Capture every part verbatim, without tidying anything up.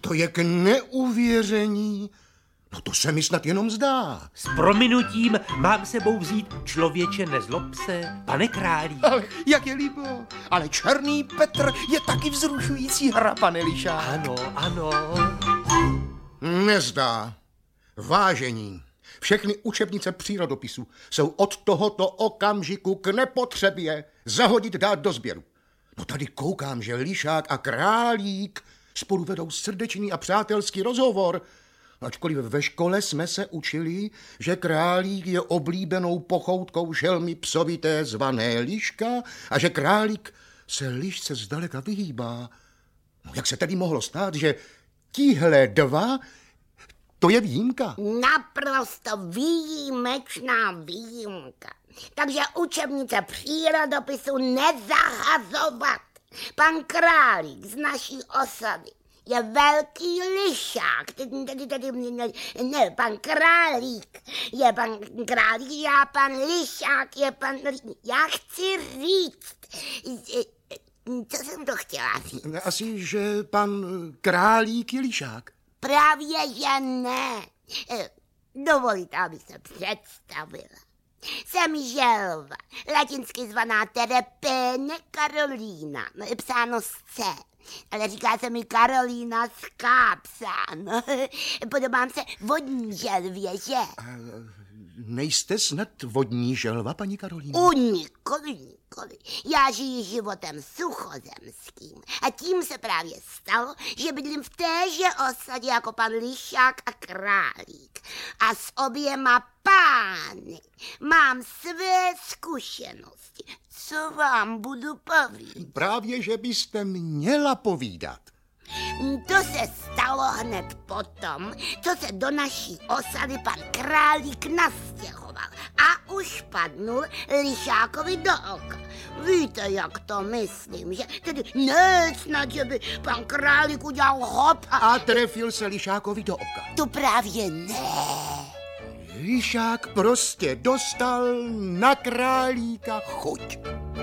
to je k neuvěření. No to se mi snad jenom zdá. S prominutím mám sebou vzít člověče, nezlob se, pane králík. Ach, jak je líbo. Ale Černý Petr je taky vzrušující hra, pane Lišák. Ano, ano. Nezdá. Vážení, všechny učebnice přírodopisu jsou od tohoto okamžiku k nepotřebě zahodit, dát do sběru. No tady koukám, že Lišák a Králík spolu vedou srdečný a přátelský rozhovor. Ačkoliv ve škole jsme se učili, že Králík je oblíbenou pochoutkou šelmy psovité zvané Liška a že Králík se Lišce zdaleka vyhýbá. No jak se tedy mohlo stát, že tihle dva, to je výjimka? Naprosto výjimečná výjimka. Takže učebnice přírodopisu nezahazovat. Pan Králík z naší osady je velký lišák. Tedy, tedy, ne, ne, pan Králík je pan Králík, já pan Lišák je pan... Já chci říct... Co jsem to chtěla říct? Asi, že pan Králík je Lišák. Právě, že ne. Dovolíte, abych se představila. Jsem želva, latinsky zvaná Terepene Karolína, psáno s C, ale říká se mi Karolína s K psáno. Podobám se vodní želvě, že? A nejste snad vodní želva, paní Karolína? U nikoli, nikoli. Já žiji životem suchozemským a tím se právě stalo, že bydlím v téže osadě jako pan Lišák a Králík. A s oběma pány mám své zkušenosti. Co vám budu povídat? Právě, že byste měla povídat. To se stalo hned potom, co se do naší osady pan Králík nastěhoval a už padnul Lišákovi do oka. Víte, jak to myslím, že? Tedy ne snad, že by pan Králík udělal hop a... A trefil se Lišákovi do oka. To právě ne. Lišák prostě dostal na Králíka chuť.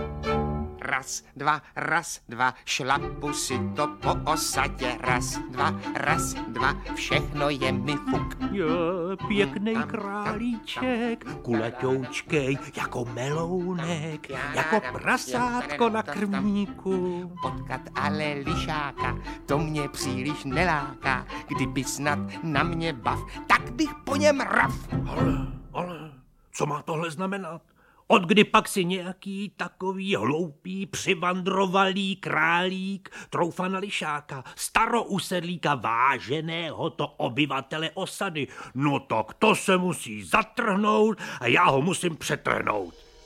Raz, dva, raz, dva, šlapu si to po osadě. Raz, dva, raz, dva, všechno je mi fuk. Je pěknej králíček, kulatoučkej, jako melounek, jako prasátko na krmníku. Potkat ale Lišáka, to mě příliš neláká. Kdyby snad na mě bav, tak bych po něm raf. Ale, ale, co má tohle znamenat? Od kdy pak si nějaký takový hloupý, přivandrovalý králík troufa na Lišáka, starousedlíka váženého to obyvatele osady. No tak to se musí zatrhnout a já ho musím přetrhnout.